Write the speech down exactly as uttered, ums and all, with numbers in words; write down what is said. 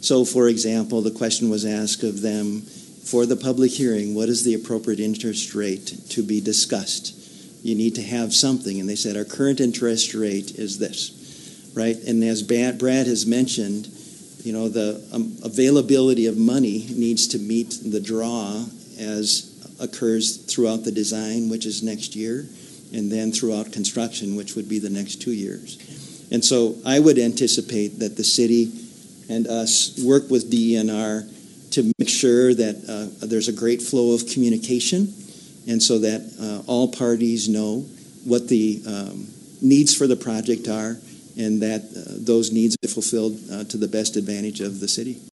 So, for example, the question was asked of them for the public hearing, what is the appropriate interest rate to be discussed? You need to have something. And they said, our current interest rate is this, right? And as Brad has mentioned, you know, the um, availability of money needs to meet the draw as occurs throughout the design, which is next year, and then throughout construction, which would be the next two years. And so I would anticipate that the city and us work with D E N R to make sure that uh, there's a great flow of communication, and so that uh, all parties know what the um, needs for the project are, and that uh, those needs are fulfilled uh, to the best advantage of the city.